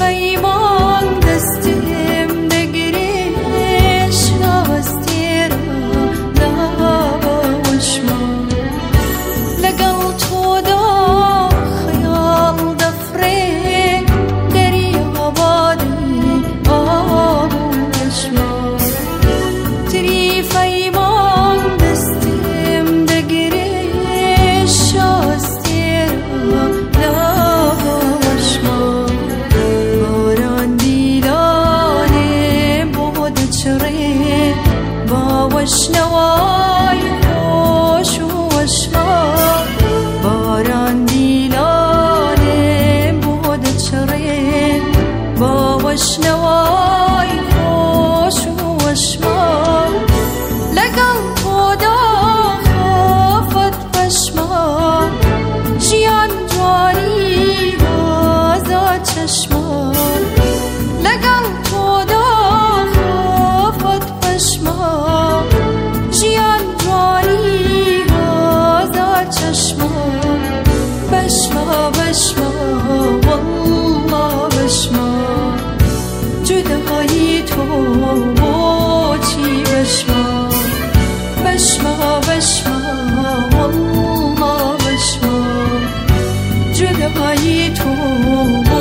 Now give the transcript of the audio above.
پیمان دستیم بگیریش نوستی را داشما لگل تو دا خیال دفره دریا بادی آشما تری پیمان دستیم بگیریش نوستی را داشما باران دیلانه بود چره با وشنوای خوش وشما باران دیلانه بود چره با وشنوای خوش وشما لگل خدا خافت پشما جیان جوانی آزاد چشما لگل خدا خافت پشما جیان جوانی آزاد چشما بشما بشما والله بشما جدایی تو چی بشما بشما بشما والله بشما جدایی تو